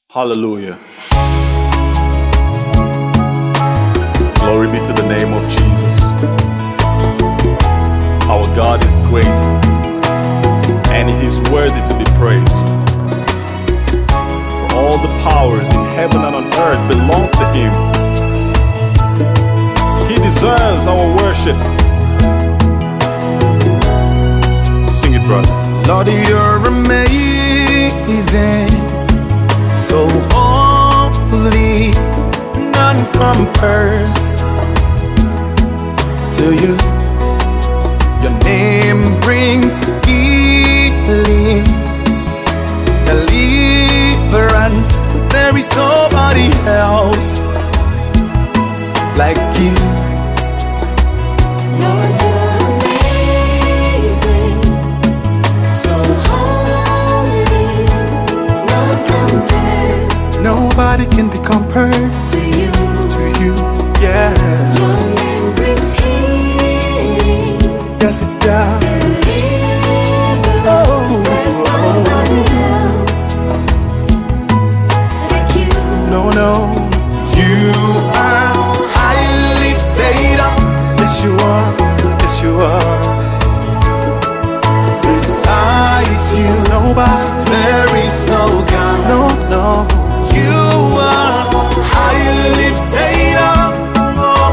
Hallelujah. Glory be to the name of Jesus. Our God is great and He is worthy to be praised. For all the powers in heaven and on earth belong to Him. He deserves our worship. Sing it, brother. Lord, you're amazing, so holy, none compares to you. Your name brings healing, deliverance. There is nobody else like you. Lord, you're amazing, so holy, none compares Nobody can be compared to you. Yeah. Your name brings healing, Yes, it does. deliverance. There's nobody else like you. No, you are highly lifted up. Yes, you are. Yes, you are. Besides you, nobody. There is no God. No. You are highly lifted up. Oh.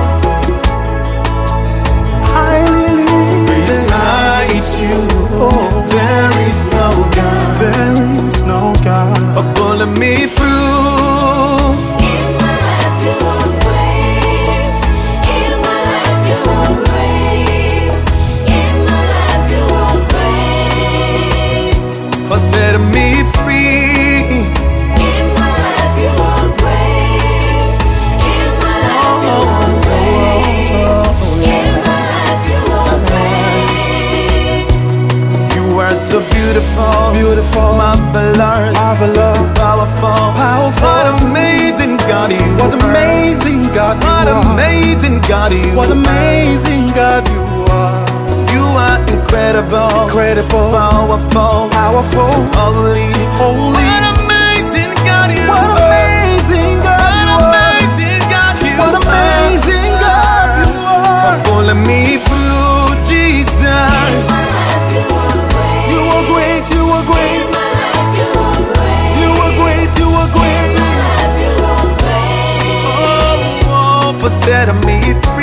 Highly lifted. Besides you, there is no God. There is no God. For pulling me through. In my life you are great. In my life you are great. In my life you are great. For setting me free. In my life you are great. In my life you are great. In my life you are great. You are so beautiful, marvelous, powerful. What amazing God you are. What amazing God you are. What amazing God you are. What amazing God you are. You are incredible, powerful, holy. What amazing God you are. What amazing God you are. What amazing God you are. What amazing God you are. For pulling me through, Jesus. In my life you are great. You are great, you are great. In my life you are great. You are great, you are great. In my life you are great. Oh, for setting me free.